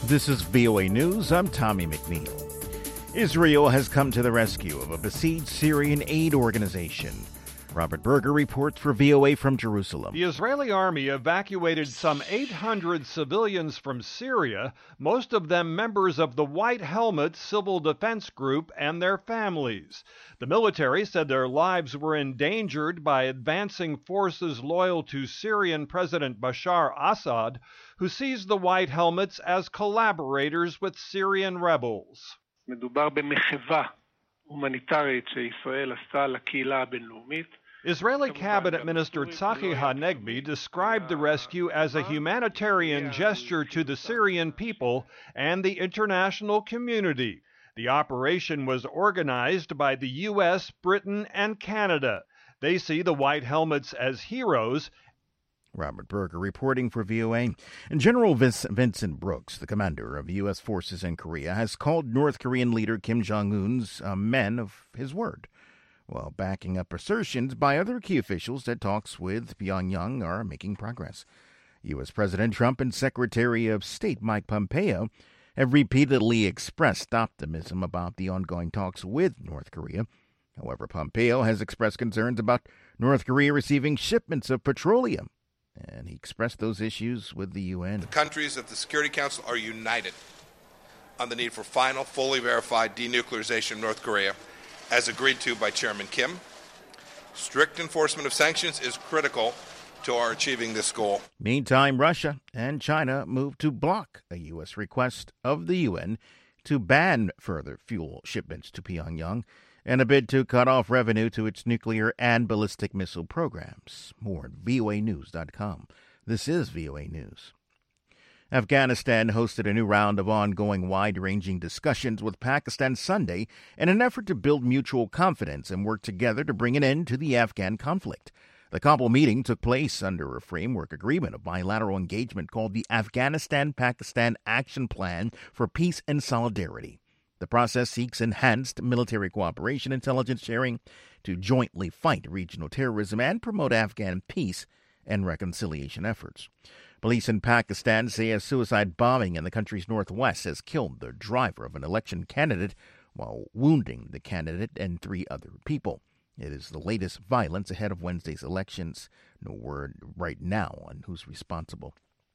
This is VOA News. I'm Tommy McNeil. Israel has come to the rescue of a besieged Syrian aid organization. Robert Berger reports for VOA from Jerusalem. The Israeli army evacuated some 800 civilians from Syria, most of them members of the White Helmet Civil Defense Group and their families. The military said their lives were endangered by advancing forces loyal to Syrian President Bashar Assad, who sees the White Helmets as collaborators with Syrian rebels. מדובר במחווה הומניטרית שישראל עשתה לקהילה הבינלאומית. Israeli Cabinet Minister Tzachi Hanegbi described the rescue as a humanitarian gesture to the Syrian people and the international community. The operation was organized by the U.S., Britain, and Canada. They see the White Helmets as heroes. Robert Berger reporting for VOA. And General Vincent Brooks, the commander of U.S. forces in Korea, has called North Korean leader Kim Jong-un's men of his word, while backing up assertions by other key officials that talks with Pyongyang are making progress. U.S. President Trump and Secretary of State Mike Pompeo have repeatedly expressed optimism about the ongoing talks with North Korea. However, Pompeo has expressed concerns about North Korea receiving shipments of petroleum, and he expressed those issues with the UN. The countries at the Security Council are united on the need for final, fully verified denuclearization of North Korea, as agreed to by Chairman Kim. Strict enforcement of sanctions is critical to our achieving this goal. Meantime, Russia and China moved to block a U.S. request of the UN to ban further fuel shipments to Pyongyang in a bid to cut off revenue to its nuclear and ballistic missile programs. More at voanews.com. This is VOA News. Afghanistan hosted a new round of ongoing wide-ranging discussions with Pakistan Sunday in an effort to build mutual confidence and work together to bring an end to the Afghan conflict. The Kabul meeting took place under a framework agreement of bilateral engagement called the Afghanistan-Pakistan Action Plan for Peace and Solidarity. The process seeks enhanced military cooperation, intelligence sharing to jointly fight regional terrorism and promote Afghan peace and reconciliation efforts. Police in Pakistan say a suicide bombing in the country's northwest has killed the driver of an election candidate while wounding the candidate and 3 other people. It is the latest violence ahead of Wednesday's elections. No word right now on who's responsible.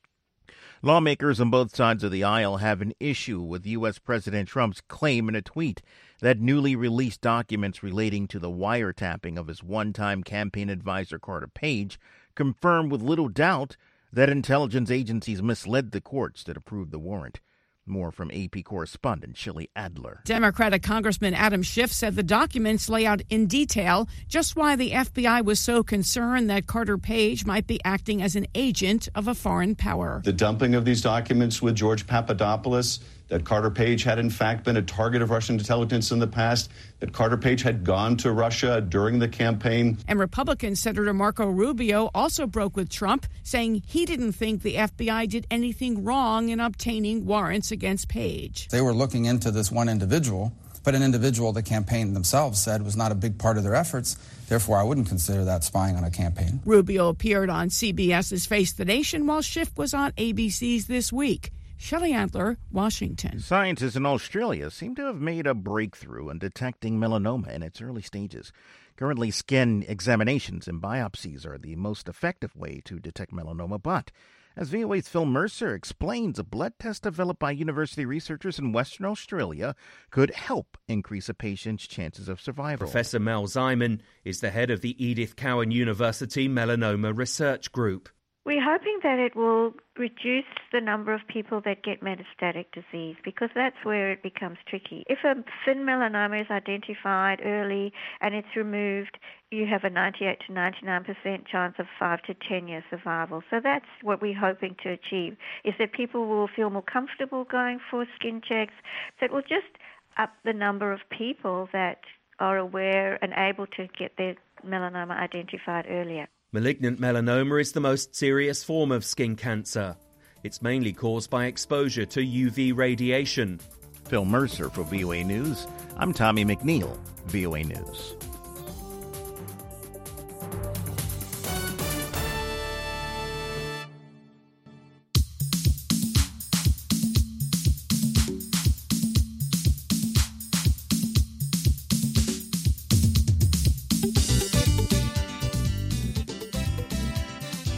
Lawmakers on both sides of the aisle have an issue with U.S. President Trump's claim in a tweet that newly released documents relating to the wiretapping of his one-time campaign advisor Carter Page confirm with little doubt that intelligence agencies misled the courts that approved the warrant. More from AP correspondent Shelley Adler. Democratic Congressman Adam Schiff said the documents lay out in detail just why the FBI was so concerned that Carter Page might be acting as an agent of a foreign power. The dumping of these documents with George Papadopoulos, that Carter Page had in fact been a target of Russian intelligence in the past, that Carter Page had gone to Russia during the campaign. And Republican Senator Marco Rubio also broke with Trump, saying he didn't think the FBI did anything wrong in obtaining warrants against Page. They were looking into this one individual, but an individual the campaign themselves said was not a big part of their efforts. Therefore, I wouldn't consider that spying on a campaign. Rubio appeared on CBS's Face the Nation while Schiff was on ABC's This Week. Shelley Adler, Washington. Scientists in Australia seem to have made a breakthrough in detecting melanoma in its early stages. Currently, skin examinations and biopsies are the most effective way to detect melanoma, but as VOA's Phil Mercer explains, a blood test developed by university researchers in Western Australia could help increase a patient's chances of survival. Professor Mel Ziman is the head of the Edith Cowan University Melanoma Research Group. We're hoping that it will reduce the number of people that get metastatic disease, because that's where it becomes tricky. If a thin melanoma is identified early and it's removed, you have a 98 to 99% chance of 5 to 10 year survival. So that's what we're hoping to achieve, is that people will feel more comfortable going for skin checks. So it will just up the number of people that are aware and able to get their melanoma identified earlier. Malignant melanoma is the most serious form of skin cancer. It's mainly caused by exposure to UV radiation. Phil Mercer for VOA News. I'm Tommy McNeil, VOA News.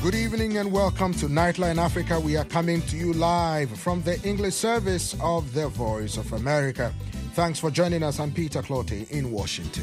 Good evening and welcome to Nightline Africa. We are coming to you live from the English service of the Voice of America. Thanks for joining us. I'm Peter Clottey in Washington.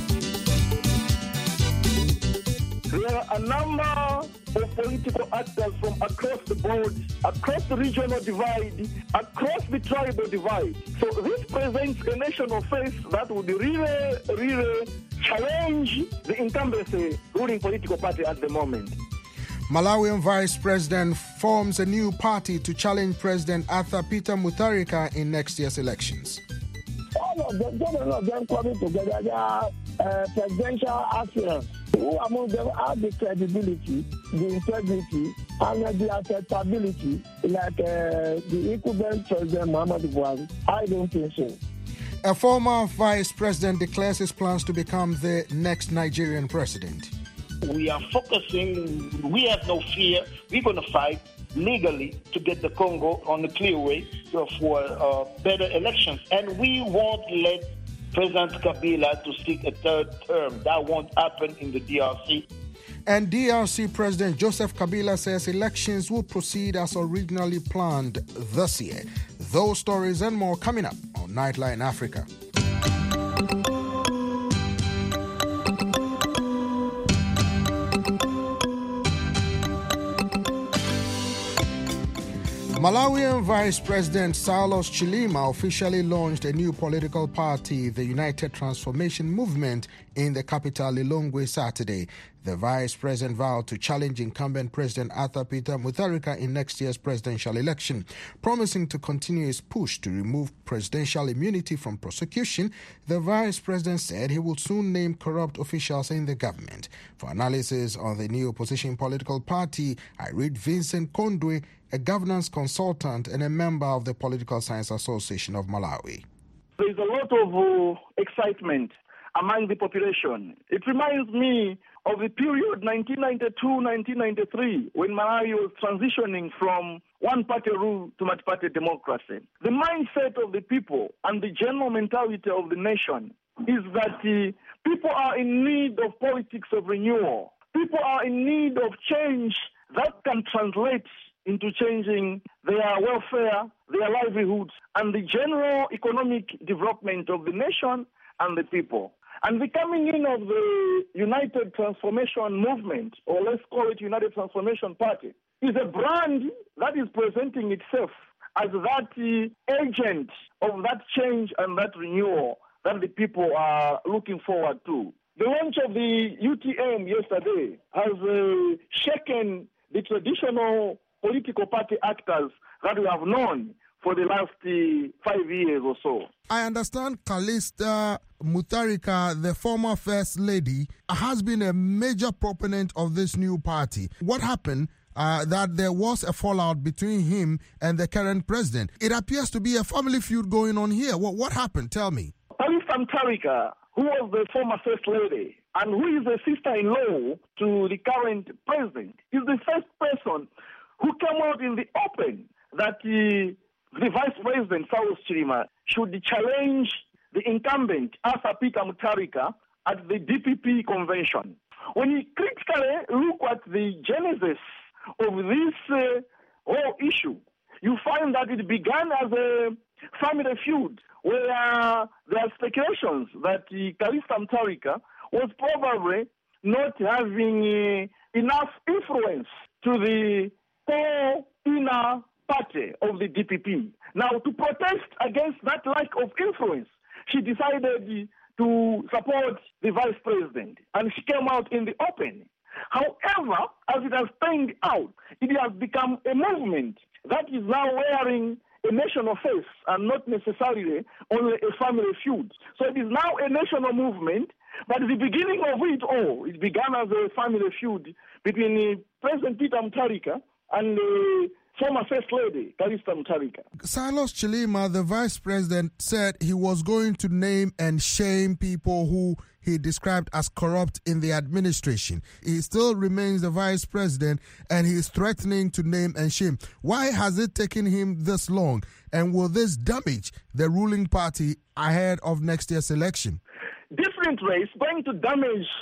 There are a number of political actors from across the board, across the regional divide, across the tribal divide. So this presents a national face that would really challenge the incumbency ruling political party at the moment. Malawian Vice President forms a new party to challenge President Arthur Peter Mutharika in next year's elections. All of them coming together, they are presidential aspirants. Who among them have the credibility, the integrity, and the acceptability like the incumbent President Muhammadu Buhari? I don't think so. A former vice president declares his plans to become the next Nigerian president. We are focusing, we have no fear. We're going to fight legally to get the Congo on the clear way for better elections. And we won't let President Kabila to seek a third term. That won't happen in the DRC. And DRC President Joseph Kabila says elections will proceed as originally planned this year. Those stories and more coming up on Nightline Africa. Malawian Vice President Saulos Chilima officially launched a new political party, the United Transformation Movement, in the capital Lilongwe Saturday. The Vice President vowed to challenge incumbent President Arthur Peter Mutharika in next year's presidential election, promising to continue his push to remove presidential immunity from prosecution. The Vice President said he will soon name corrupt officials in the government. For analysis on the new opposition political party, I read Vincent Kondwe, a governance consultant and a member of the Political Science Association of Malawi. There is a lot of excitement among the population. It reminds me of the period 1992-1993 when Malawi was transitioning from one-party rule to multi-party democracy. The mindset of the people and the general mentality of the nation is that people are in need of politics of renewal. People are in need of change that can translate into changing their welfare, their livelihoods, and the general economic development of the nation and the people. And the coming in of the United Transformation Movement, or let's call it United Transformation Party, is a brand that is presenting itself as that agent of that change and that renewal that the people are looking forward to. The launch of the UTM yesterday has shaken the traditional political party actors that we have known for the last 5 years or so. I understand Calista Mutharika, the former First Lady, has been a major proponent of this new party. What happened that there was a fallout between him and the current president? It appears to be a family feud going on here. What happened? Tell me. Calista Mutharika, who was the former First Lady and who is a sister-in-law to the current president, is the first person who came out in the open that the Vice President, Saulos Chilima, should challenge the incumbent, Arthur Peter Mutharika, at the DPP convention. When you critically look at the genesis of this whole issue, you find that it began as a family feud, where there are speculations that Calista Mutharika was probably not having enough influence to the inner party of the DPP. Now, to protest against that lack of influence, she decided to support the vice president, and she came out in the open. However, as it has turned out, it has become a movement that is now wearing a national face and not necessarily only a family feud. So it is now a national movement, but the beginning of it all, it began as a family feud between President Peter Mutharika and the former First Lady, Calista Mutharika. Saulos Chilima, the Vice President, said he was going to name and shame people who he described as corrupt in the administration. He still remains the Vice President and he is threatening to name and shame. Why has it taken him this long? And will this damage the ruling party ahead of next year's election? Definitely, it's going to damage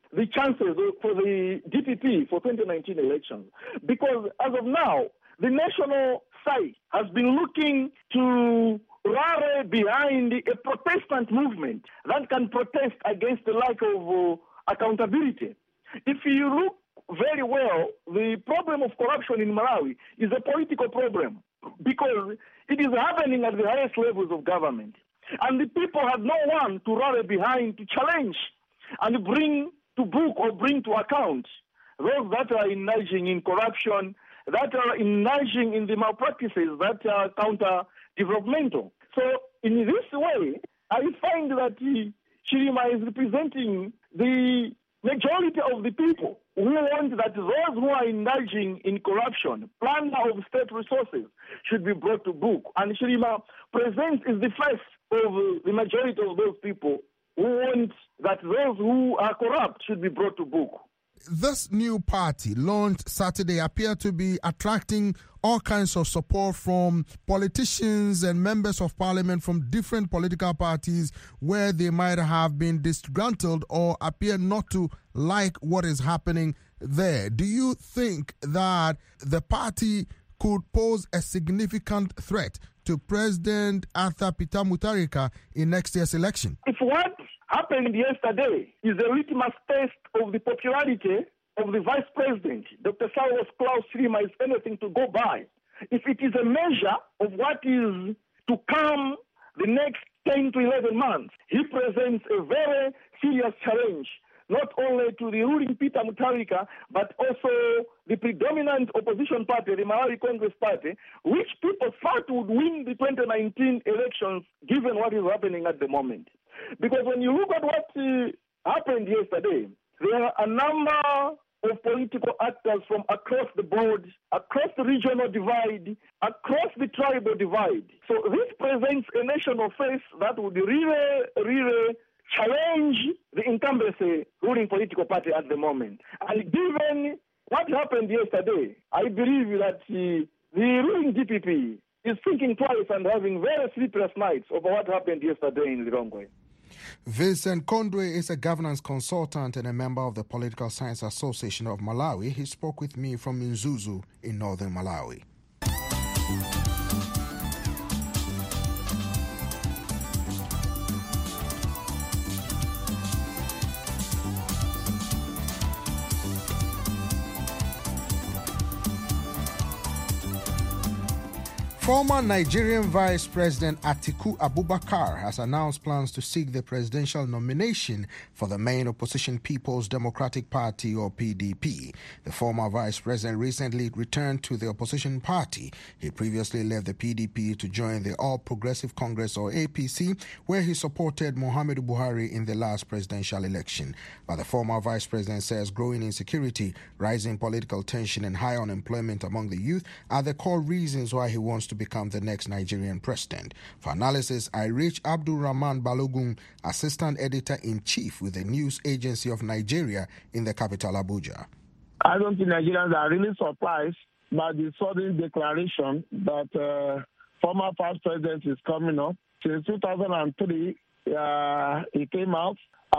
the chances for the DPP for 2019 elections. Because as of now, the national side has been looking to rally behind a Protestant movement that can protest against the lack of accountability. If you look very well, the problem of corruption in Malawi is a political problem because it is happening at the highest levels of government. And the people have no one to rally behind to challenge and bring to book or bring to account those that are engaging in corruption, that are engaging in the malpractices that are counter-developmental. So in this way, I find that Chilima is representing the majority of the people who want that those who are engaging in corruption, plunder of state resources, should be brought to book. And Chilima presents is the face of the majority of those people who want that those who are corrupt should be brought to book. This new party launched Saturday appear to be attracting all kinds of support from politicians and members of parliament from different political parties where they might have been disgruntled or appear not to like what is happening there. Do you think that the party could pose a significant threat to President Arthur Peter Mutharika in next year's election? If what happened yesterday is a litmus test of the popularity of the Vice President, Dr. Saulos Klaus Chilima, is anything to go by. If it is a measure of what is to come the next 10 to 11 months, he presents a very serious challenge, not only to the ruling Peter Mutharika, but also the predominant opposition party, the Malawi Congress Party, which people thought would win the 2019 elections given what is happening at the moment. Because when you look at what happened yesterday, there are a number of political actors from across the board, across the regional divide, across the tribal divide. So this presents a national face that would really challenge the incumbency ruling political party at the moment. And given what happened yesterday, I believe that the ruling DPP is thinking twice and having very sleepless nights over what happened yesterday in Lilongwe. Vincent Kondwe is a governance consultant and a member of the Political Science Association of Malawi. He spoke with me from Mzuzu in northern Malawi. Former Nigerian Vice President Atiku Abubakar has announced plans to seek the presidential nomination for the main opposition People's Democratic Party, or PDP. The former vice president recently returned to the opposition party. He previously left the PDP to join the All Progressive Congress, or APC, where he supported Muhammadu Buhari in the last presidential election. But the former vice president says growing insecurity, rising political tension, and high unemployment among the youth are the core reasons why he wants to become the next Nigerian president. For analysis, I reached Abdul Rahman Balogun, Assistant Editor-in-Chief with the News Agency of Nigeria in the capital, Abuja. I don't think Nigerians are really surprised by the sudden declaration that former past president is coming up. Since 2003, he came out.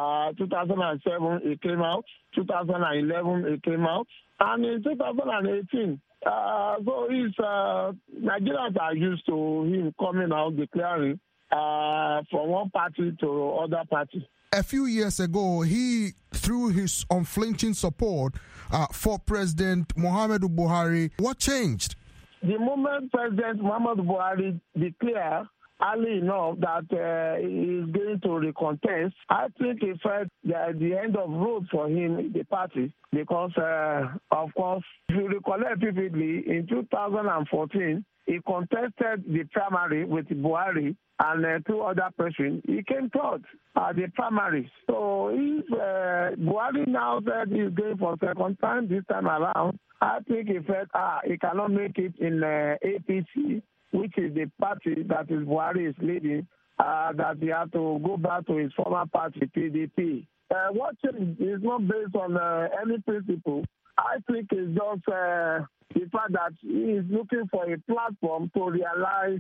2007, he came out. 2011, he came out. And in 2018, so Nigerians are used to him coming out declaring from one party to other party. A few years ago, he threw his unflinching support for President Muhammadu Buhari. What changed? The moment President Muhammadu Buhari declared early enough that he is going to recontest, I think he felt the end of road for him in the party because, of course, if you recollect vividly, in 2014, he contested the primary with Buhari and two other persons. He came third at the primaries. So if Buhari now said he's going for second time this time around, I think he felt he cannot make it in APC, which is the party that is Buhari is leading, that he had to go back to his former party, PDP. What changed is not based on any principle. I think it's just the fact that he is looking for a platform to realize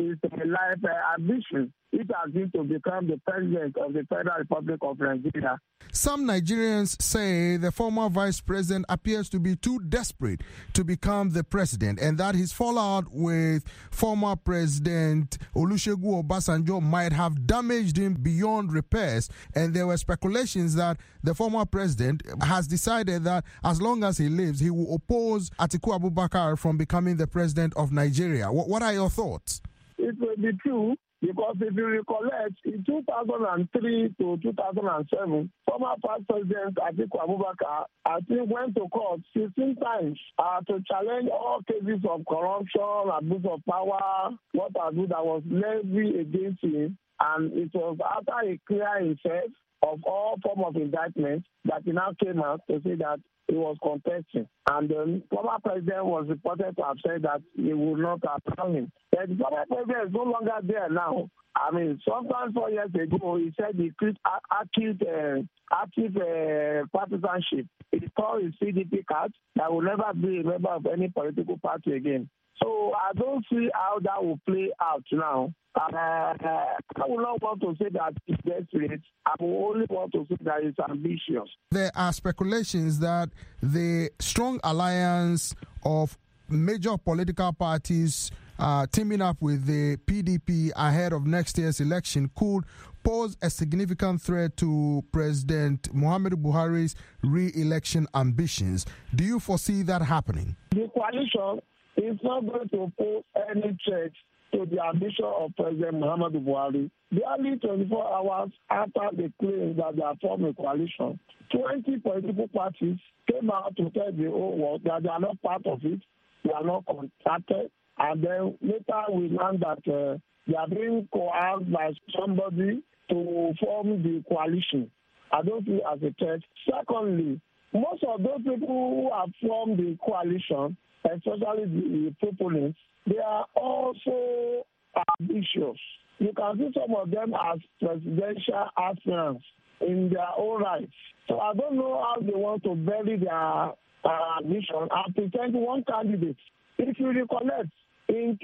is a life ambition. It has been to become the president of the Federal Republic of Nigeria. Some Nigerians say the former vice president appears to be too desperate to become the president, and that his fallout with former President Olusegun Obasanjo might have damaged him beyond repairs. And there were speculations that the former president has decided that as long as he lives, he will oppose Atiku Abubakar from becoming the president of Nigeria. What are your thoughts? It will be true. Because if you recollect, in 2003 to 2007, former past President Atiku Abubakar, I think, went to court 16 times to challenge all cases of corruption, abuse of power, what have you, that was levied against him. And it was after he cleared himself of all form of indictment that he now came out to say that he was contesting. And the former president was reported to have said that he would not allow him. But the former president is no longer there now. I mean, sometime 4 years ago, he said he could active partisanship. He called his CDP card that will never be a member of any political party again. So I don't see how that will play out now. I will not want to say that he's desperate. I will only want to say that he's ambitious. There are speculations that the strong alliance of major political parties teaming up with the PDP ahead of next year's election could pose a significant threat to President Muhammadu Buhari's re-election ambitions. Do you foresee that happening? The coalition is not going to pose any threat to the ambition of President Muhammadu Buhari. Barely 24 hours after the claim that they have formed a coalition, 20 political parties came out to tell the whole world that they are not part of it, they are not contacted, and then later we learned that they are being coerced by somebody to form the coalition. I don't see it as a threat. Secondly, most of those people who have formed the coalition, especially the proponents, they are also ambitious. You can see some of them as presidential aspirants in their own rights. So I don't know how they want to bury their ambition and pretend one candidate. If you recollect, in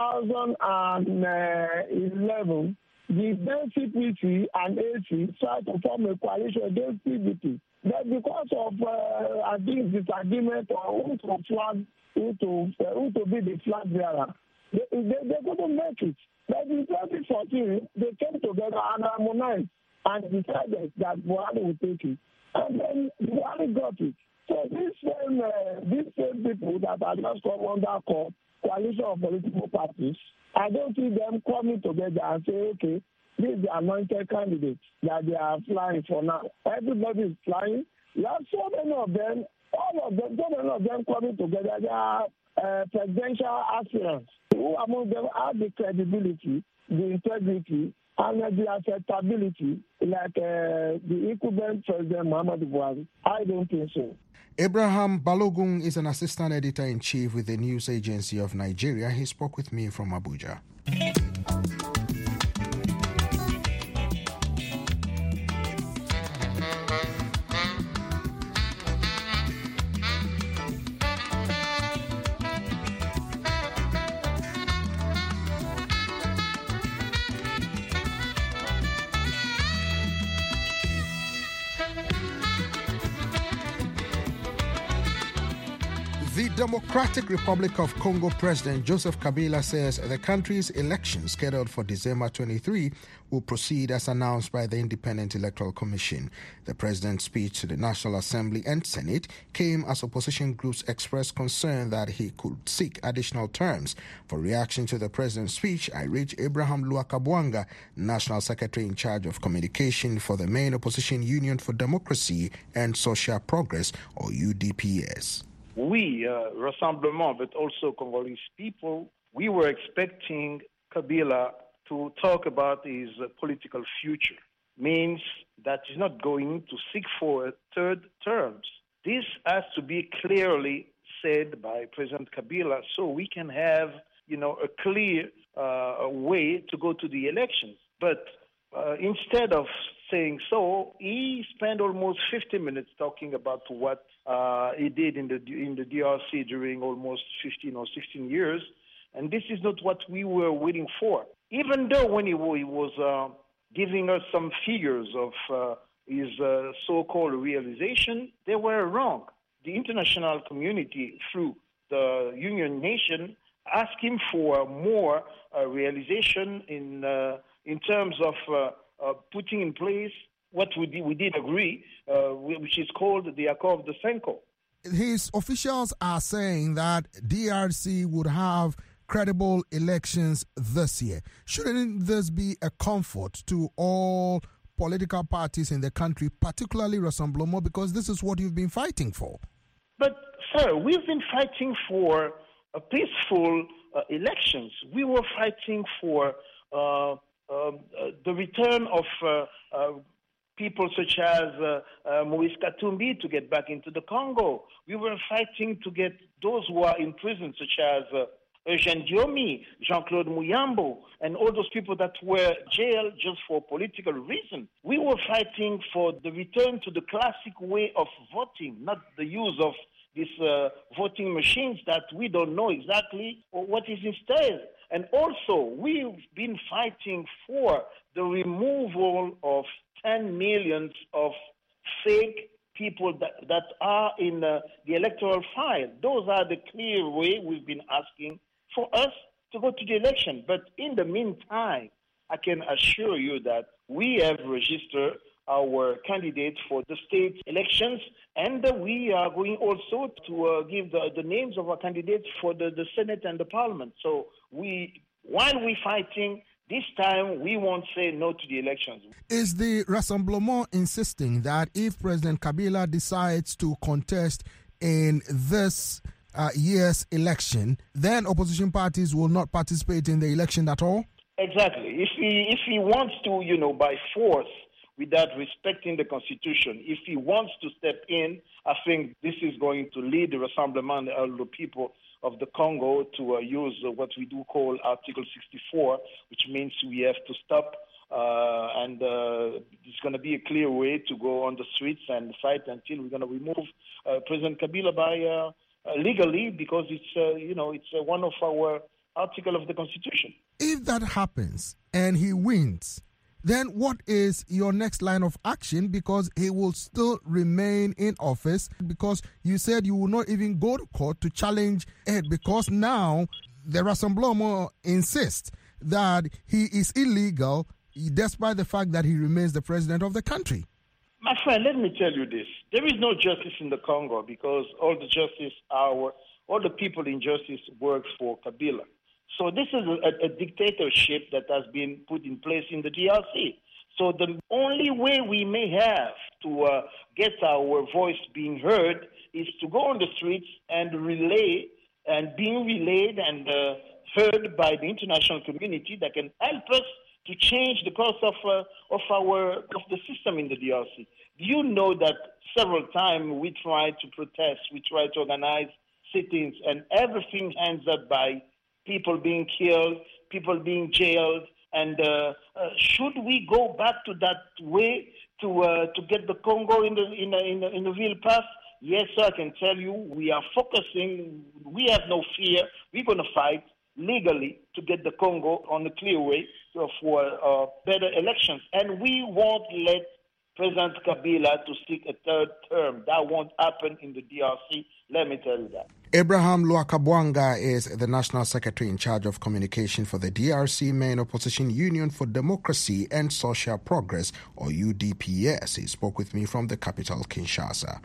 2011, the then CPC and AC tried to form a coalition against PDP. But because of disagreement on who to be the flag bearer, they couldn't make it. But in 2014, they came together and harmonized and decided that Buhari would take it. And then Buhari got it. So these same people that are just come under coalition of political parties, I don't see them coming together and say, okay, this is the anointed candidate that they are flying for now. Everybody is flying. You have so many of them, coming together. They are presidential aspirants who among them have the credibility, the integrity, and the acceptability like the incumbent President Muhammadu Buhari. I don't think so. Abraham Balogun is an assistant editor-in-chief with the News Agency of Nigeria. He spoke with me from Abuja. The Democratic Republic of Congo President Joseph Kabila says the country's election scheduled for December 23 will proceed as announced by the Independent Electoral Commission. The president's speech to the National Assembly and Senate came as opposition groups expressed concern that he could seek additional terms. For reaction to the president's speech, I reached Abraham Luakabwanga, National Secretary in charge of communication for the main opposition Union for Democracy and Social Progress, or UDPS. We, Rassemblement, but also Congolese people, we were expecting Kabila to talk about his political future. Means that he's not going to seek for a third term. This has to be clearly said by President Kabila so we can have, a clear way to go to the elections. But instead of saying so, he spent almost 50 minutes talking about what he did in the DRC during almost 15 or 16 years, And this is not what we were waiting for. Even though when he was giving us some figures of his so-called realization, they were wrong. The international community, through the Union Nation, asked him for more realization in terms of putting in place what we did agree, which is called the Accord de Cinco. His officials are saying that DRC would have credible elections this year. Shouldn't this be a comfort to all political parties in the country, particularly Rassemblement, because this is what you've been fighting for? But, sir, we've been fighting for peaceful elections. We were fighting for the return of people such as Moïse Katumbi to get back into the Congo. We were fighting to get those who are in prison, such as Eugène Diomi, Jean-Claude Muyambo, and all those people that were jailed just for political reasons. We were fighting for the return to the classic way of voting, not the use of these voting machines that we don't know exactly what is instead. And also, we've been fighting for the removal of 10 million of fake people that are in the electoral file. Those are the clear way we've been asking for us to go to the election. But in the meantime, I can assure you that we have registered our candidates for the state elections, and we are going also to give the names of our candidates for the Senate and the Parliament. So while we're fighting, this time we won't say no to the elections. Is the Rassemblement insisting that if President Kabila decides to contest in this year's election, then opposition parties will not participate in the election at all? Exactly. If he wants to, by force, without respecting the Constitution, if he wants to step in, I think this is going to lead the Rassemblement of the people of the Congo to use what we do call Article 64, which means we have to stop, and it's going to be a clear way to go on the streets and fight until we're going to remove President Kabila by legally, because it's one of our articles of the Constitution. If that happens and he wins, then what is your next line of action? Because he will still remain in office, because you said you will not even go to court to challenge it, because now the Rassemblement insists that he is illegal despite the fact that he remains the president of the country. My friend, let me tell you this. There is no justice in the Congo because all the people in justice work for Kabila. So this is a dictatorship that has been put in place in the DRC. So the only way we may have to get our voice being heard is to go on the streets and being relayed and heard by the international community that can help us to change the course of the system in the DRC. You know that several times we try to protest, we try to organize sit-ins, and everything ends up by people being killed, people being jailed, and should we go back to that way to get the Congo in the real path? Yes, sir, I can tell you we are focusing. We have no fear. We're going to fight legally to get the Congo on a clear way for better elections, and we won't let President Kabila to seek a third term. That won't happen in the DRC. Let me tell you that. Abraham Lwakabwanga is the National Secretary in charge of communication for the DRC main opposition Union for Democracy and Social Progress, or UDPS. He spoke with me from the capital, Kinshasa.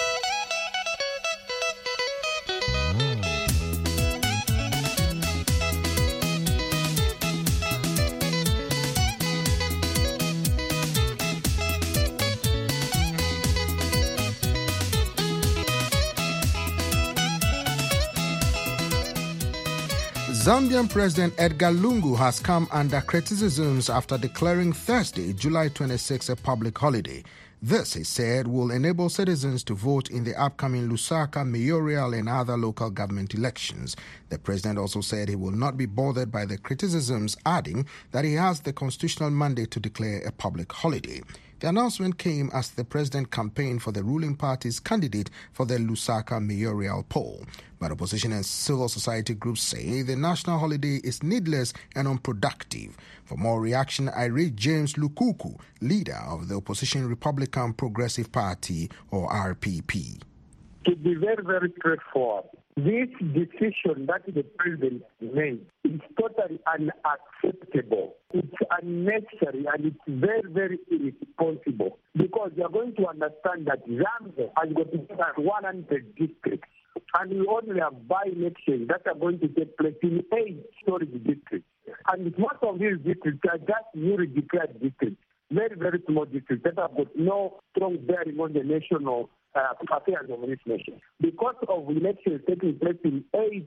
Zambian President Edgar Lungu has come under criticisms after declaring Thursday, July 26, a public holiday. This, he said, will enable citizens to vote in the upcoming Lusaka mayoral and other local government elections. The president also said he will not be bothered by the criticisms, adding that he has the constitutional mandate to declare a public holiday. The announcement came as the president campaigned for the ruling party's candidate for the Lusaka mayoral poll. But opposition and civil society groups say the national holiday is needless and unproductive. For more reaction, I read James Lukuku, leader of the opposition Republican Progressive Party, or RPP. To be very, very straightforward, this decision that the president made is totally unacceptable. It's unnecessary and it's very, very irresponsible, because you are going to understand that Zambia has got 100 districts, and we only have by-elections that are going to take place in 8 storage districts. And most of these districts are just newly declared districts, very, very small districts that have got no strong bearing on the national affairs of this nation. Because of elections taking place in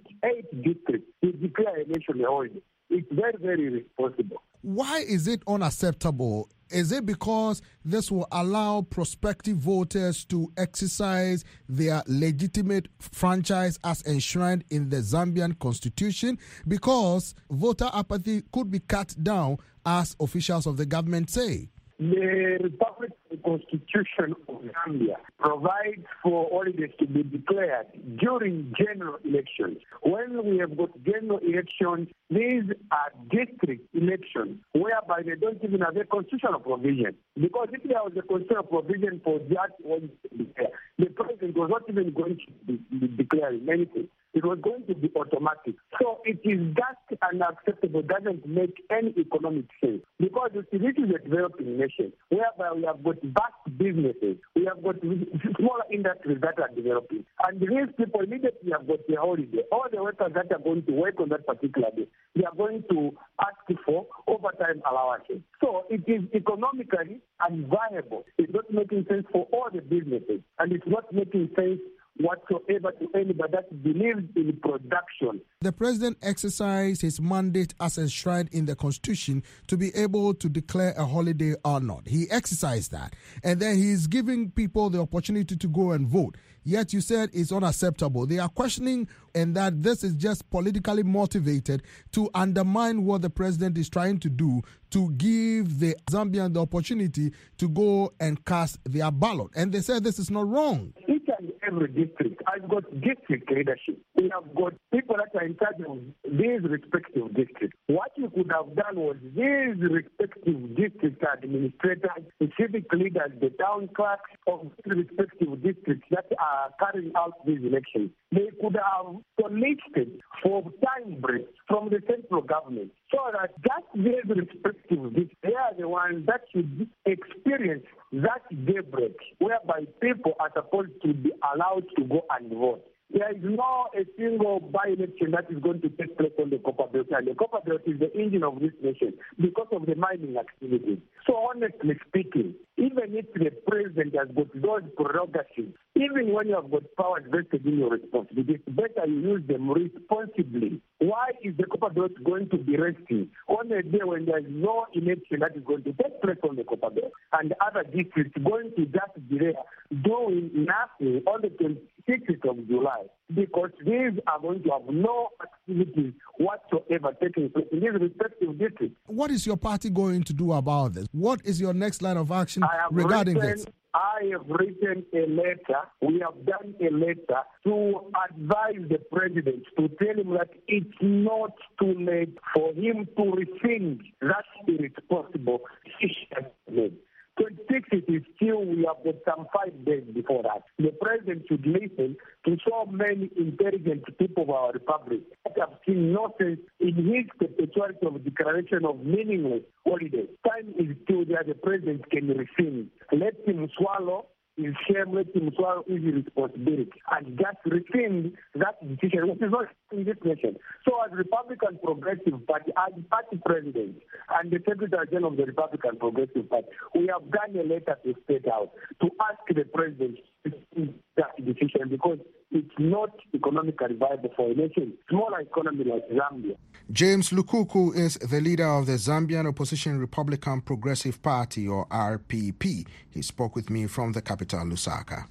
8 districts, we declare a national holiday. It's very, very irresponsible. Why is it unacceptable? Is it because this will allow prospective voters to exercise their legitimate franchise as enshrined in the Zambian constitution? Because voter apathy could be cut down, as officials of the government say. The Republic Constitution of Zambia provides for holidays to be declared during general elections. When we have got general elections, these are district elections whereby they don't even have a constitutional provision. Because if there was a constitutional provision for that one to declare, the president was not even going to be declaring anything. It was going to be automatic. So it is just unacceptable, doesn't make any economic sense. Because this is a developing nation, whereby we have got vast businesses, we have got smaller industries that are developing. And these people immediately have got their holiday. All the workers that are going to work on that particular day, they are going to ask for overtime allowances. So it is economically unviable. It's not making sense for all the businesses, and it's not making sense whatsoever to anybody that believes in production. The president exercised his mandate as enshrined in the Constitution to be able to declare a holiday or not. He exercised that. And then he's giving people the opportunity to go and vote. Yet you said it's unacceptable. They are questioning and that this is just politically motivated to undermine what the president is trying to do to give the Zambians the opportunity to go and cast their ballot. And they said this is not wrong. Each and every district has got district leadership. We have got people that are in charge of these respective districts. What you could have done was these respective district administrators, the civic leaders, the town clerks of these respective districts that are carrying out these elections, they could have solicited for time breaks from the central government, so that these respective districts, they are the ones that should experience that daybreak, whereby people are supposed to be allowed to go and vote. There is not a single by-election that is going to take place on the Copper Belt. And the Copper Belt is the engine of this nation because of the mining activities. So honestly speaking, even if the president has got those prerogatives, even when you have got powers vested in your responsibility, it's better you use them responsibly. Why is the Copper Belt going to be resting on a day when there is no election that is going to take place on the Copper Belt, and other districts going to just be there doing nothing on the 26th of July? Because these are going to have no activities whatsoever taking place in these respective districts. What is your party going to do about this? What is your next line of action regarding this? I have written a letter, we have done a letter to advise the president, to tell him that it's not too late for him to rescind that irresponsible decision. 26, it is still, we have got some 5 days before that. The president should listen to so many intelligent people of our republic that have seen no sense in his perpetuality of declaration of meaningless holidays. Time is still there, the president can rescind. Let him swallow his shame, let him swallow his responsibility, and just rescind that decision, which is not in this nation. So as Republican Progressive Party, as party president and the Secretary General of the Republican Progressive Party, we have done a letter to State House to ask the president to rescind that decision, because it's not economically viable for a nation, smaller economy like Zambia. James Lukuku is the leader of the Zambian opposition Republican Progressive Party, or RPP. He spoke with me from the capital, Lusaka.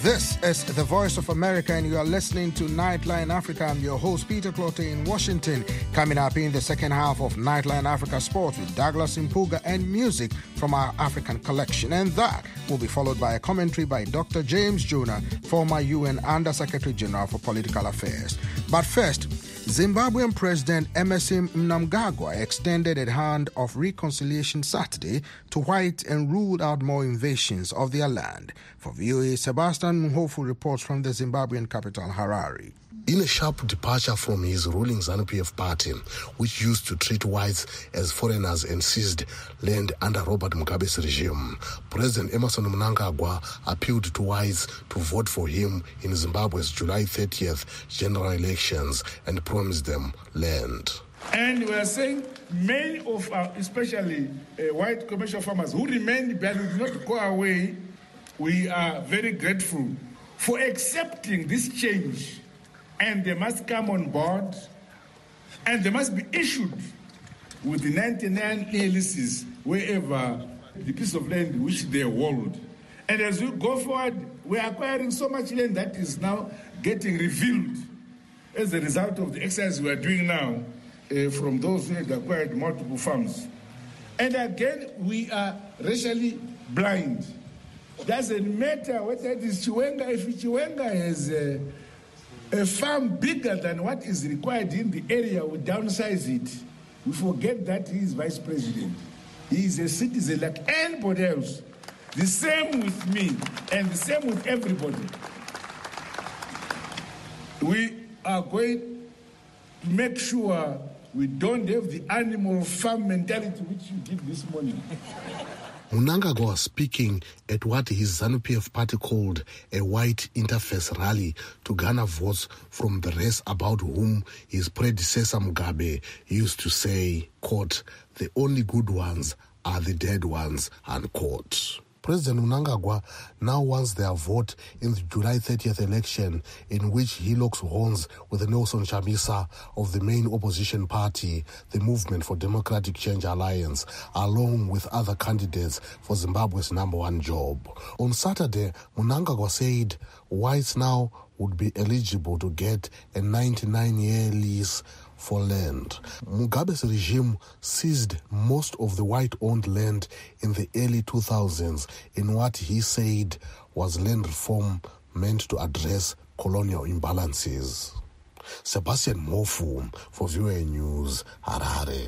This is the Voice of America, and you are listening to Nightline Africa. I'm your host, Peter Clote in Washington. Coming up in the second half of Nightline Africa Sports with Douglas Mpuga and music from our African collection. And that will be followed by a commentary by Dr. James Jonah, former UN Under-Secretary General for Political Affairs. But first, Zimbabwean President Emmerson Mnangagwa extended a hand of reconciliation Saturday to whites and ruled out more invasions of their land. For VOA, Sebastian Mhofu reports from the Zimbabwean capital, Harare. In a sharp departure from his ruling ZANU-PF party, which used to treat whites as foreigners and seized land under Robert Mugabe's regime, President Emmerson Mnangagwa appealed to whites to vote for him in Zimbabwe's July 30th general elections and promised them land. And we are saying many of our, especially white commercial farmers who remained but did not go away, we are very grateful for accepting this change. And they must come on board, and they must be issued with the 99 leases wherever the piece of land which they hold. And as we go forward, we are acquiring so much land that is now getting revealed as a result of the exercise we are doing now from those who had acquired multiple farms. And again, we are racially blind. Doesn't matter whether it is Chiwenga. If Chiwenga has a farm bigger than what is required in the area, we downsize it. We forget that he is vice president. He is a citizen like anybody else. The same with me and the same with everybody. We are going to make sure we don't have the animal farm mentality which you did this morning. Mnangagwa was speaking at what his ZANU-PF party called a white interface rally to garner votes from the race about whom his predecessor Mugabe used to say, quote, "The only good ones are the dead ones," unquote. President Mnangagwa now wants their vote in the July 30th election, in which he locks horns with Nelson Chamisa of the main opposition party, the Movement for Democratic Change Alliance, along with other candidates for Zimbabwe's #1 job. On Saturday, Mnangagwa said whites now would be eligible to get a 99-year lease for land. Mugabe's regime seized most of the white-owned land in the early 2000s in what he said was land reform meant to address colonial imbalances. Sebastian Mhofu for VOA News, Harare.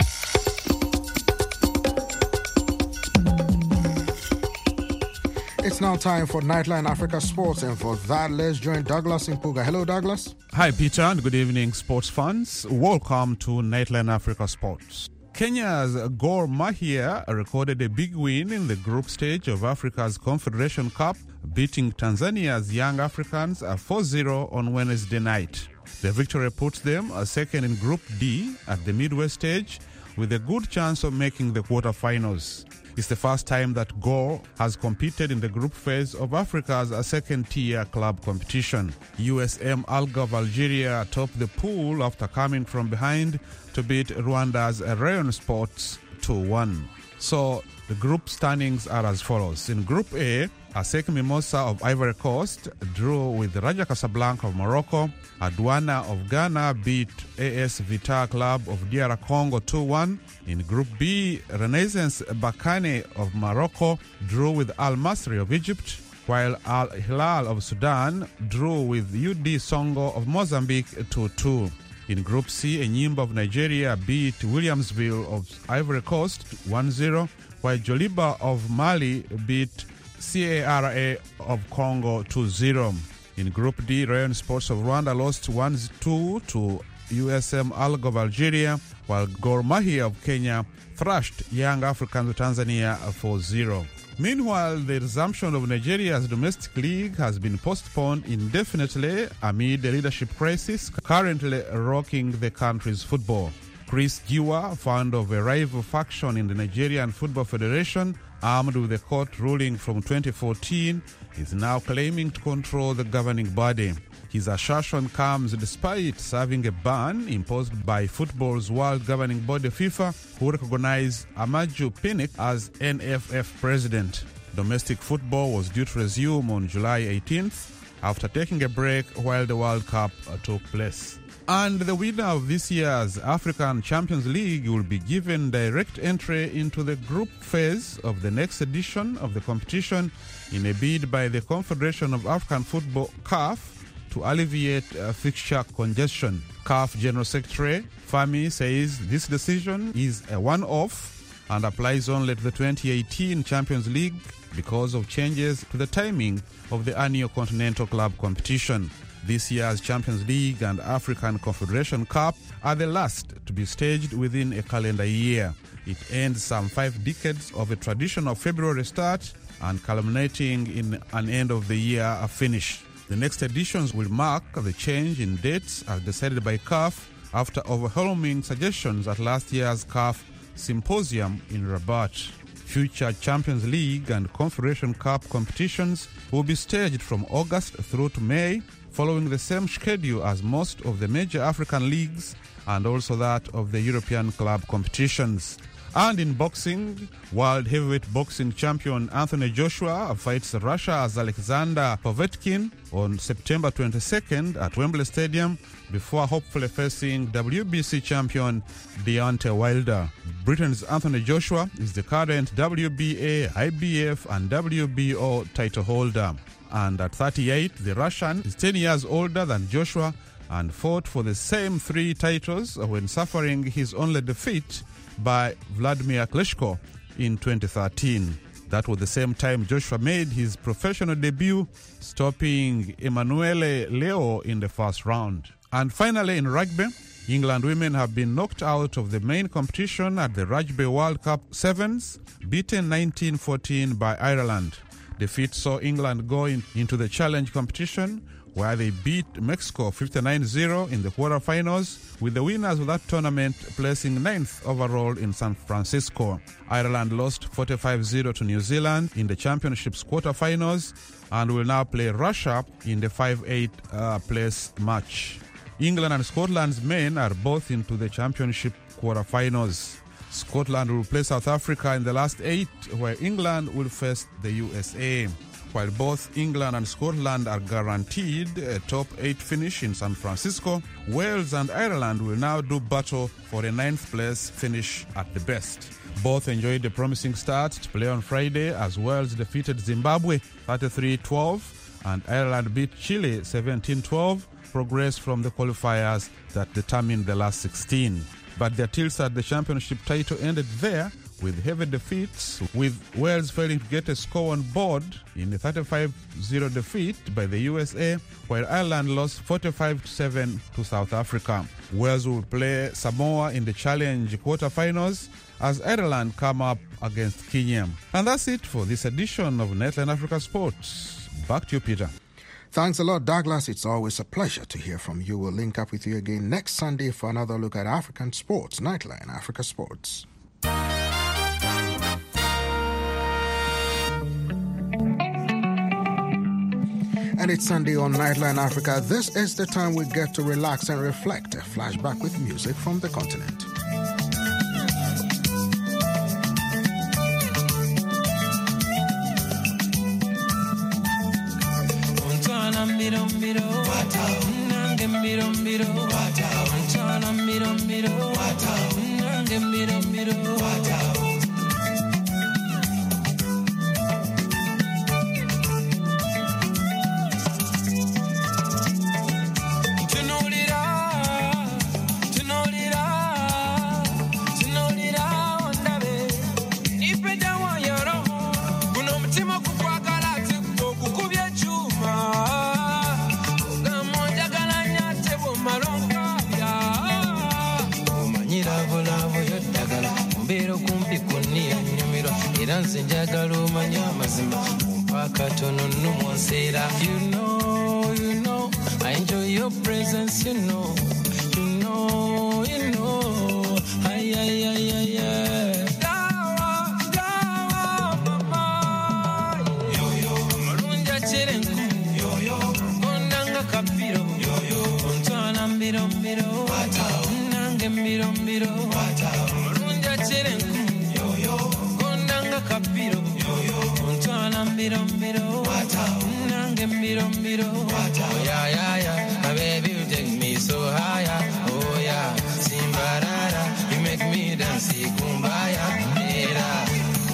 It's now time for Nightline Africa Sports, and for that, let's join Douglas Mpuga. Hello, Douglas. Hi, Peter, and good evening, sports fans. Welcome to Nightline Africa Sports. Kenya's Gor Mahia recorded a big win in the group stage of Africa's Confederation Cup, beating Tanzania's Young Africans 4-0 on Wednesday night. The victory puts them second in Group D at the midway stage, with a good chance of making the quarterfinals. It's the first time that Gor has competed in the group phase of Africa's second-tier club competition. USM Alger of Algeria topped the pool after coming from behind to beat Rwanda's Rayon Sports 2-1. So the group standings are as follows. In Group A, ASEC Mimosa of Ivory Coast drew with Raja Casablanca of Morocco. Adwana of Ghana beat AS Vita Club of DR Congo 2-1. In Group B, Renaissance Bakane of Morocco drew with Al Masry of Egypt, while Al Hilal of Sudan drew with UD Songo of Mozambique 2-2. In Group C, Enyimba of Nigeria beat Williamsville of Ivory Coast 1-0, while Joliba of Mali beat CARA of Congo 2-0. In Group D, Rayon Sports of Rwanda lost 1-2 to USM Alger of Algeria, while Gor Mahia of Kenya thrashed Young Africans of Tanzania 4-0. Meanwhile, the resumption of Nigeria's domestic league has been postponed indefinitely amid a leadership crisis currently rocking the country's football. Chris Giwa, founder of a rival faction in the Nigerian Football Federation, armed with a court ruling from 2014, is now claiming to control the governing body. His assertion comes despite serving a ban imposed by football's world governing body FIFA, who recognized Amaju Pinnick as NFF president. Domestic football was due to resume on July 18th after taking a break while the World Cup took place. And the winner of this year's African Champions League will be given direct entry into the group phase of the next edition of the competition in a bid by the Confederation of African Football, CAF, to alleviate fixture congestion. CAF General Secretary Fami says this decision is a one-off and applies only to the 2018 Champions League because of changes to the timing of the annual Continental Club competition. This year's Champions League and African Confederation Cup are the last to be staged within a calendar year. It ends some 5 decades of a traditional February start and culminating in an end-of-the-year finish. The next editions will mark the change in dates as decided by CAF after overwhelming suggestions at last year's CAF Symposium in Rabat. Future Champions League and Confederation Cup competitions will be staged from August through to May, following the same schedule as most of the major African leagues and also that of the European club competitions. And in boxing, world heavyweight boxing champion Anthony Joshua fights Russia's Alexander Povetkin on September 22nd at Wembley Stadium before hopefully facing WBC champion Deontay Wilder. Britain's Anthony Joshua is the current WBA, IBF and WBO title holder. And at 38, the Russian is 10 years older than Joshua and fought for the same 3 titles when suffering his only defeat by Vladimir Klitschko in 2013. That was the same time Joshua made his professional debut, stopping Emanuele Leo in the first round. And finally, in rugby, England women have been knocked out of the main competition at the Rugby World Cup Sevens, beaten 19-14 by Ireland. Defeat saw England go into the challenge competition, where they beat Mexico 59-0 in the quarterfinals, with the winners of that tournament placing 9th overall in San Francisco. Ireland lost 45-0 to New Zealand in the championship's quarterfinals and will now play Russia in the 5-8 place match. England and Scotland's men are both into the championship quarterfinals. Scotland will play South Africa in the last 8, where England will face the USA. While both England and Scotland are guaranteed a top 8 finish in San Francisco, Wales and Ireland will now do battle for a 9th place finish at the best. Both enjoyed a promising start to play on Friday as Wales defeated Zimbabwe 33-12 and Ireland beat Chile 17-12, progress from the qualifiers that determined the last 16. But their tilts at the championship title ended there with heavy defeats, with Wales failing to get a score on board in a 35-0 defeat by the USA, while Ireland lost 45-7 to South Africa. Wales will play Samoa in the Challenge quarterfinals as Ireland come up against Kenya. And that's it for this edition of Nightline Africa Sports. Back to you, Peter. Thanks a lot, Douglas. It's always a pleasure to hear from you. We'll link up with you again next Sunday for another look at African sports. Nightline Africa Sports. And it's Sunday on Nightline Africa. This is the time we get to relax and reflect. A flashback with music from the continent. You know, I enjoy your presence, you know, ay, ay, ay, ay, ay. Dawa, mama, Marunja chirengu, Kondanga kapiro, Untana miro, Nange miro, Marunja chirengu, Kondanga kapiro, Untana miro miro. Nange miro miro. Oh yeah yeah yeah. My baby you take me so higher. Oh yeah. Simbarara. You make me dance kumbaya. Mira.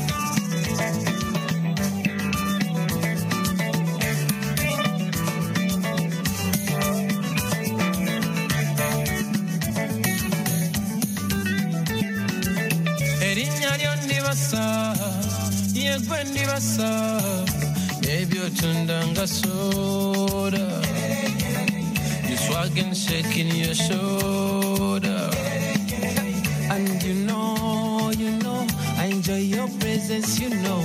Gwendi basa, baby otundanga soda. You swaggin' shaking your shoulder. And you know, I enjoy your presence, you know.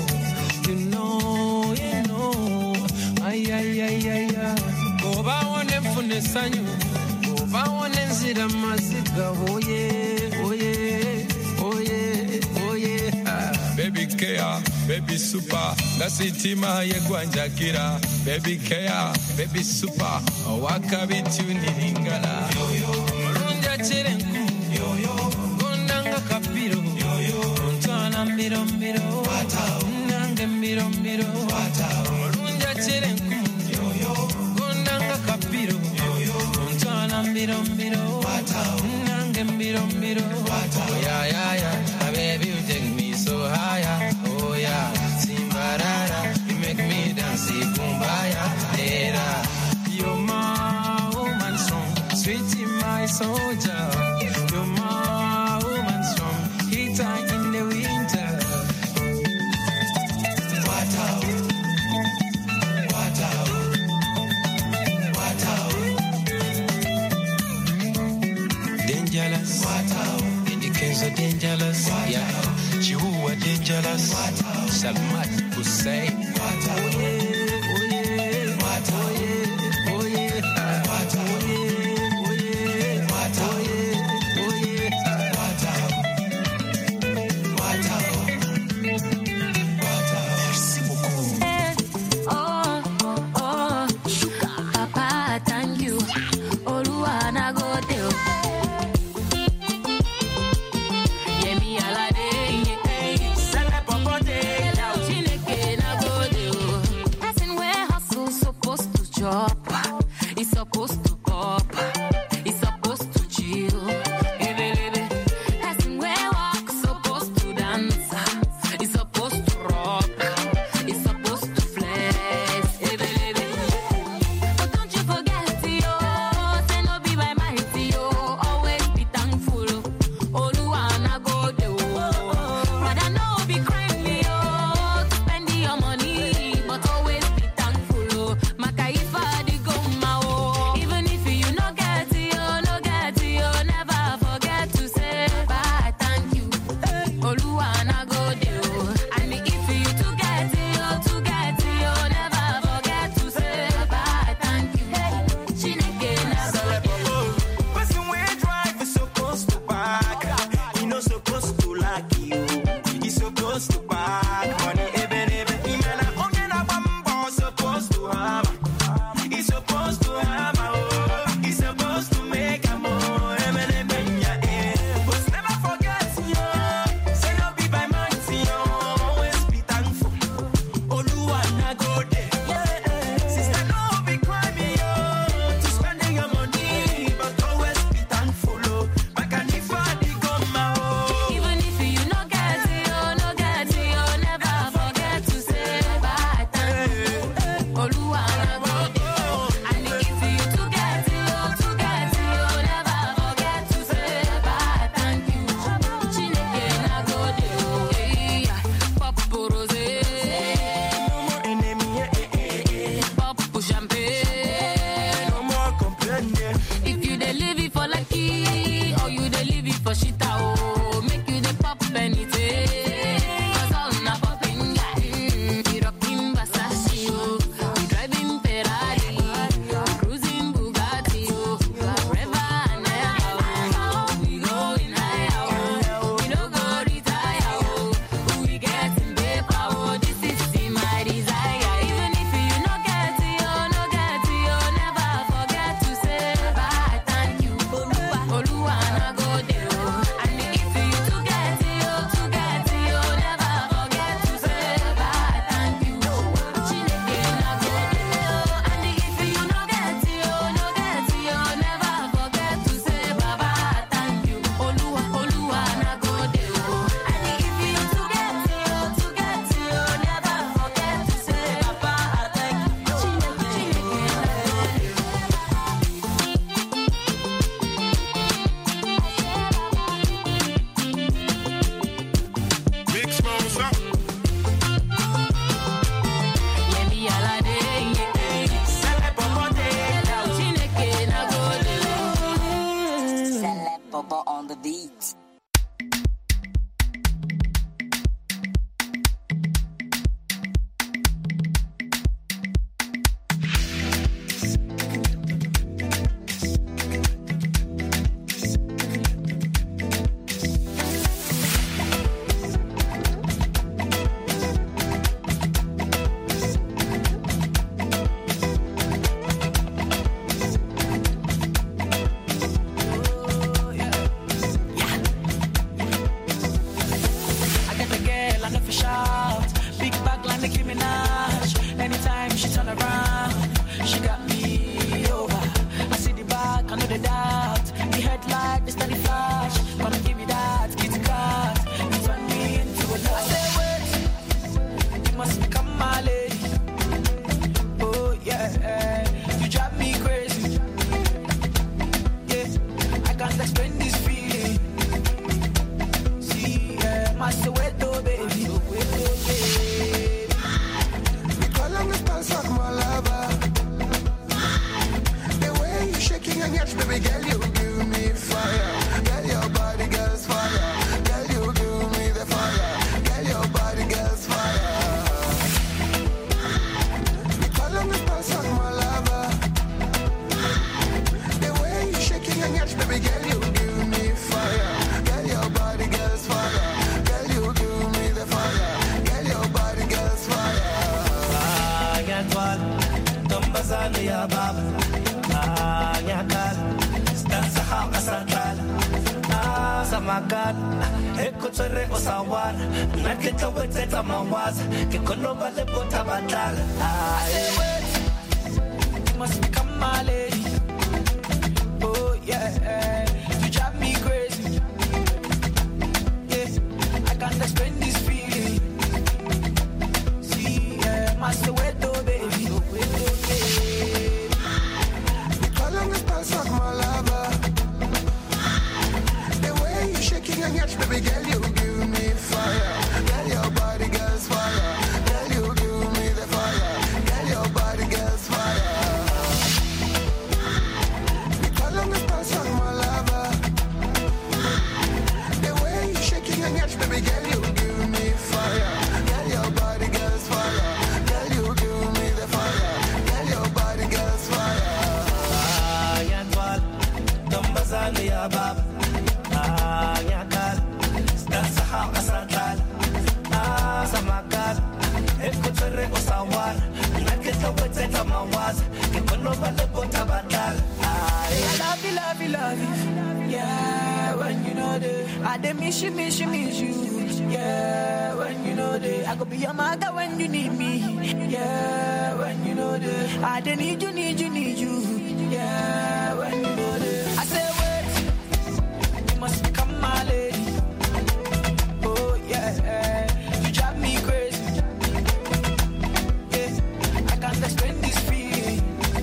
Ay, ay, ay, ay, ay. Oba one mfune sanyu, oba one nzira maziga, oh yeah, oh yeah, oh yeah, oh yeah. Baby care, baby super, lasitima yegwanjakira. Baby care, baby super, waka bituniringala. Murunja chirenku, kondanga kapiro, kontana miro miro, nange miro miro. Murunja chirenku, kondanga kapiro, kontana miro miro, nange miro miro. Oh yeah yeah yeah, my baby you take me so higher, oh yeah, Simbarara, you make me dance kumbaya, era. You're my woman song, sweetie my soldier. You're my woman song, heater in the winter. What out, what out, what out. Dangerous, what out. So dangerous, yeah. Chihuahua dangerous. Salmat Hussein. Oh yeah, oh yeah, oh yeah, oh yeah, oh yeah, oh yeah, oh yeah, Papa, thank you. Oluwana go tell. my Soweto baby. We call on the pulse of my lover. The way you shaking and yes, baby girl, you give me fire. Girl, your body, girl's fire. Girl, you give me the fire. Girl, your body, girl's fire. We call on the pulse of my lover. The way you shaking and yes, baby girl, you give me fire. Girl, your body, girl's fire. Girl, you give me the fire. Girl, your body, girl's fire. Nyatwal, Tombazani ya baba. Nyakal, stanza haka sakal. Samakan, ekutere osawar. Nakita weteta mawaza. Kikono bale bota batal. I say wait, you must become my lady. Oh yeah, you drive me crazy. Yeah, I can't explain this feeling. See, yeah, my Soweto baby. We call on the pulse of my lover. The way you shaking and yes, baby girl, you give me fire. Girl, your body, girl's fire. Girl, you give me the fire. Girl, your body, girl's fire. We call on the pulse of my lover. The way you shaking and yes, baby girl, you give me fire. Girl, your body, girl's fire. Girl, you give me the fire. Girl, your body, girl's fire. Nyatwal, Tombazani ya baba. Nyakal, stanza haka sakal. Samakan, ekutere osawar. Nakita weteta mawaza. Kikono bale bota batal. I love you, love you, love you. Yeah, when you know that I dey miss you, miss you, miss you. Yeah, when you know that I could be your mother when you need me. Yeah, when you know that I dey need you, need you, need you. Yeah, when you know that I say wait, you must become my lady. Oh yeah, you drive me crazy. Yeah, I can't explain this feeling.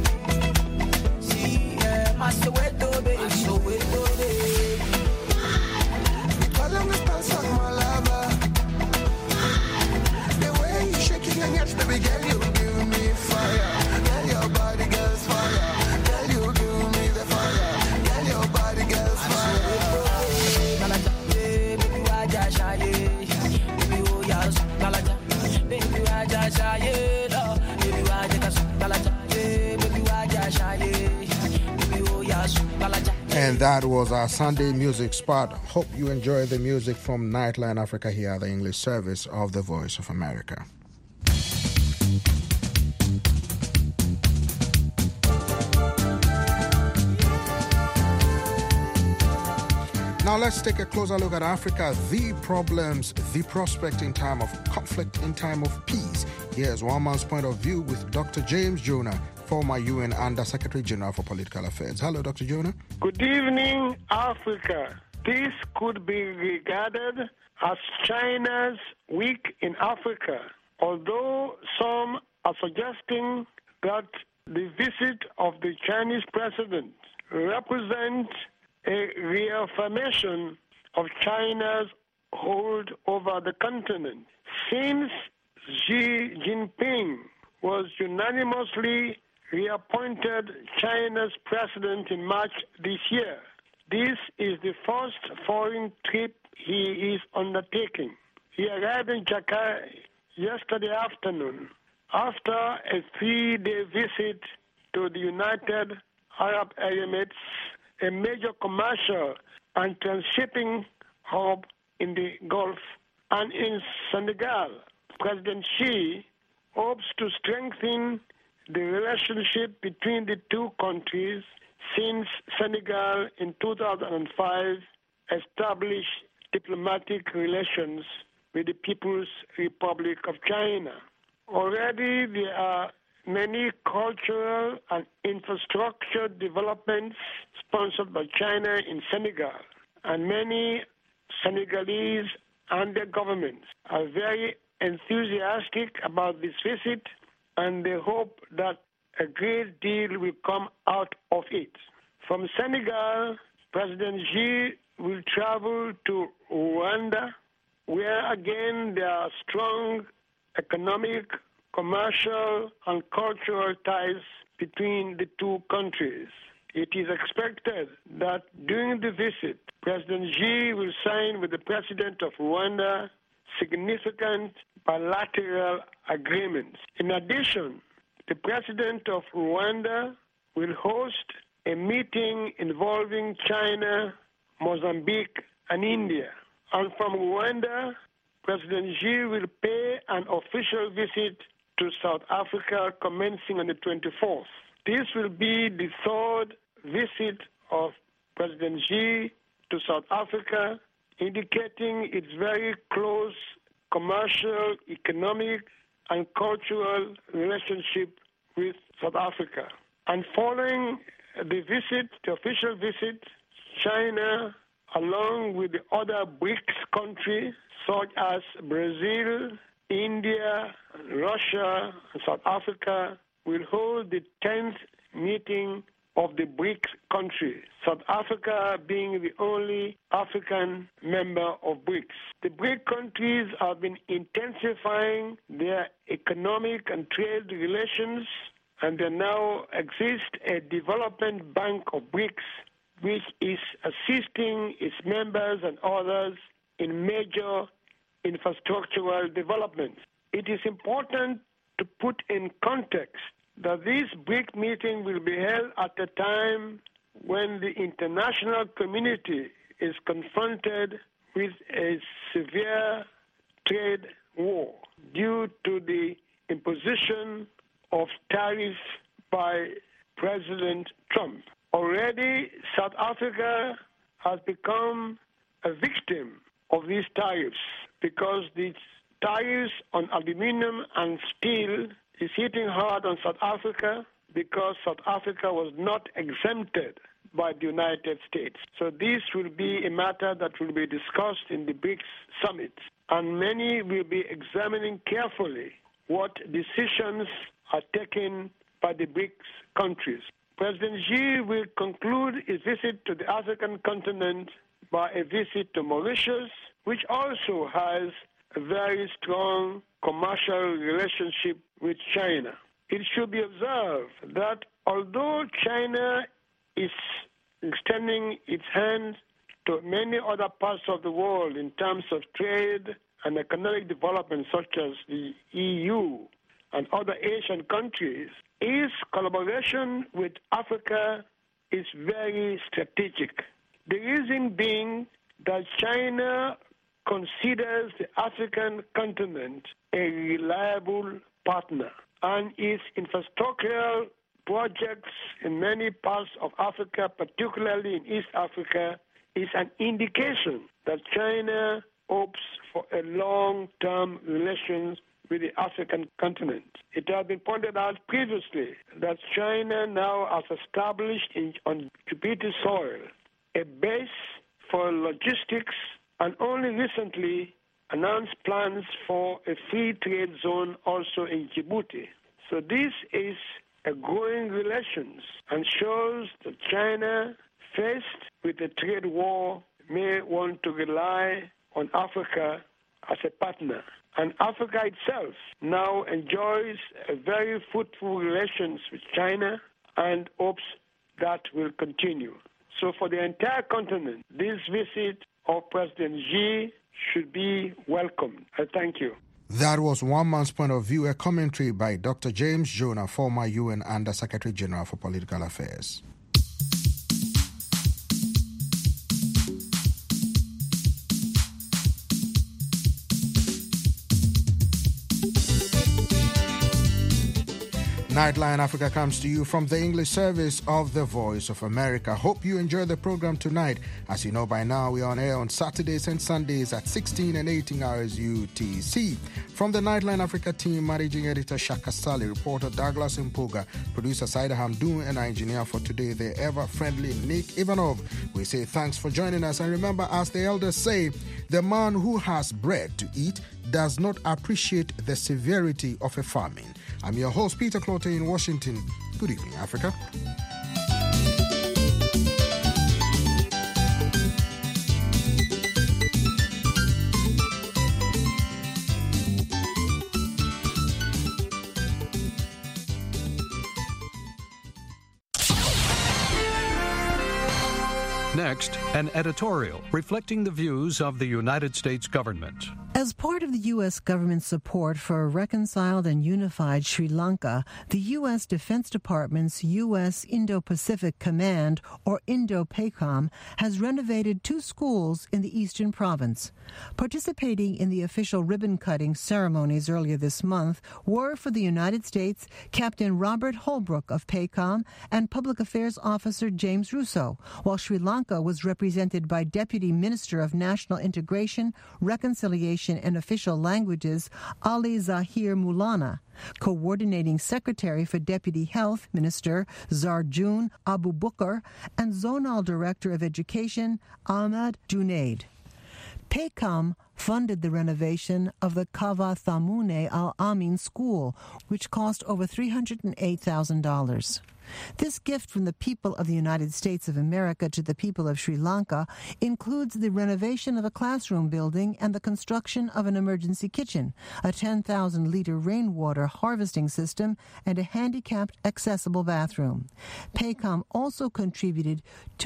See, yeah, my Soweto baby, my Soweto baby. We call on the pulse of my lover. The way you shaking and yes, baby girl, you give me fire. Girl, your body, girl's fire. Girl, you give me the fire. Girl, your body, girl's fire. Baby, why just shy? Baby, oh yes, Galaja. Baby, why just shy? Baby, why just Galaja? Baby, why just shy? Baby, oh yes, Galaja. And that was our Sunday music spot. Hope you enjoy the music from Nightline Africa here at the English service of the Voice of America. Now let's take a closer look at Africa, the problems, the prospect in time of conflict, in time of peace. Here's one man's point of view with Dr. James Jonah, former UN Under Secretary General for Political Affairs. Hello, Dr. Jonah. Good evening, Africa. This could be regarded as China's week in Africa, although some are suggesting that the visit of the Chinese president represents a reaffirmation of China's hold over the continent. Since Xi Jinping was unanimously reappointed China's president in March this year, this is the first foreign trip he is undertaking. He arrived in Jakarta yesterday afternoon after a 3-day visit to the United Arab Emirates, a major commercial and transshipping hub in the Gulf, and in Senegal. President Xi hopes to strengthen the relationship between the two countries since Senegal in 2005 established diplomatic relations with the People's Republic of China. Already there are many cultural and infrastructure developments sponsored by China in Senegal, and many Senegalese and their governments are very enthusiastic about this visit, and they hope that a great deal will come out of it. From Senegal, President Xi will travel to Rwanda, where again there are strong economic, commercial, and cultural ties between the two countries. It is expected that during the visit, President Xi will sign with the President of Rwanda significant bilateral agreements. In addition, the President of Rwanda will host a meeting involving China, Mozambique, and India. And from Rwanda, President Xi will pay an official visit to South Africa commencing on the 24th. This will be the third visit of President Xi to South Africa, indicating its very close commercial, economic, and cultural relationship with South Africa. And following the visit, the official visit, China, along with the other BRICS countries such as Brazil, India, Russia, and South Africa, will hold the 10th meeting of the BRICS countries, South Africa being the only African member of BRICS. The BRICS countries have been intensifying their economic and trade relations, and there now exists a development bank of BRICS which is assisting its members and others in major infrastructural developments. It is important to put in context that this BRICS meeting will be held at a time when the international community is confronted with a severe trade war due to the imposition of tariffs by President Trump. Already, South Africa has become a victim of these tariffs because these tariffs on aluminum and steel is hitting hard on South Africa because South Africa was not exempted by the United States. So this will be a matter that will be discussed in the BRICS summit, and many will be examining carefully what decisions are taken by the BRICS countries. President Xi will conclude his visit to the African continent by a visit to Mauritius, which also has a very strong commercial relationship with China. It should be observed that although China is extending its hand to many other parts of the world in terms of trade and economic development, such as the EU and other Asian countries, its collaboration with Africa is very strategic. The reason being that China considers the African continent a reliable partner, and its infrastructural projects in many parts of Africa, particularly in East Africa, is an indication that China hopes for a long-term relations with the African continent. It has been pointed out previously that China now has established on Djibouti soil a base for logistics, and only recently announced plans for a free trade zone also in Djibouti. So this is a growing relations and shows that China, faced with a trade war, may want to rely on Africa as a partner. And Africa itself now enjoys a very fruitful relations with China and hopes that will continue. So for the entire continent, this visit of President Xi should be welcomed. I thank you. That was one man's point of view, a commentary by Dr. James Jonah, former UN Under Secretary General for Political Affairs. Nightline Africa comes to you from the English service of the Voice of America. Hope you enjoy the program tonight. As you know by now, we are on air on Saturdays and Sundays at 16 and 18 hours UTC. From the Nightline Africa team, managing editor Shaka Sali, reporter Douglas Mpuga, producer Saida Hamdoun, and our engineer for today, the ever-friendly Nick Ivanov. We say thanks for joining us. And remember, as the elders say, the man who has bread to eat does not appreciate the severity of a famine. I'm your host, Peter Clote in Washington. Good evening, Africa. Next, an editorial reflecting the views of the United States government. As part of the U.S. government's support for a reconciled and unified Sri Lanka, the U.S. Defense Department's U.S. Indo-Pacific Command, or Indo-PACOM, has renovated 2 schools in the eastern province. Participating in the official ribbon-cutting ceremonies earlier this month were, for the United States, Captain Robert Holbrook of PACOM and Public Affairs Officer James Russo, while Sri Lanka was represented by Deputy Minister of National Integration, Reconciliation and Official Languages Ali Zahir Mulana, Coordinating Secretary for Deputy Health Minister Zarjun Abu Bakr, and Zonal Director of Education Ahmad Junaid. PACOM funded the renovation of the Kava Thamune Al Amin School, which cost over $308,000. This gift from the people of the United States of America to the people of Sri Lanka includes the renovation of a classroom building and the construction of an emergency kitchen, a 10,000-liter rainwater harvesting system, and a handicapped accessible bathroom. PACOM also contributed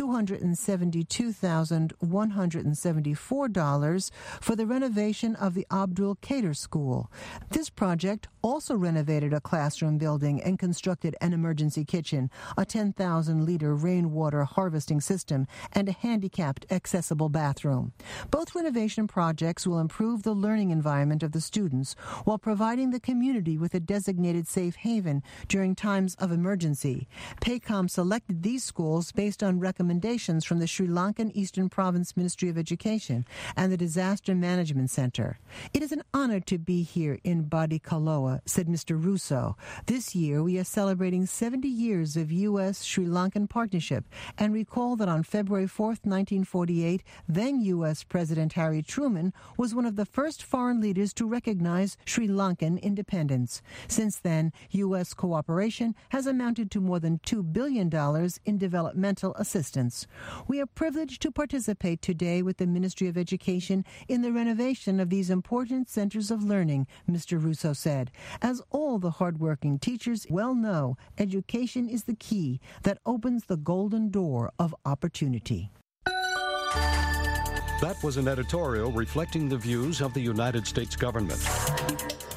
$272,174 for the renovation of the Abdul Kader School. This project also renovated a classroom building and constructed an emergency kitchen, a 10,000-liter rainwater harvesting system, and a handicapped accessible bathroom. Both renovation projects will improve the learning environment of the students while providing the community with a designated safe haven during times of emergency. PACOM selected these schools based on recommendations from the Sri Lankan Eastern Province Ministry of Education and the Disaster Management Center. It is an honor to be here in Badikaloa, said Mr. Russo. This year we are celebrating 70 years of U.S.-Sri Lankan partnership, and recall that on February 4, 1948, then U.S. President Harry Truman was one of the first foreign leaders to recognize Sri Lankan independence. Since then, U.S. cooperation has amounted to more than $2 billion in developmental assistance. We are privileged to participate today with the Ministry of Education in the renovation of these important centers of learning, Mr. Russo said. As all the hardworking teachers well know, education is the key that opens the golden door of opportunity. That was an editorial reflecting the views of the United States government.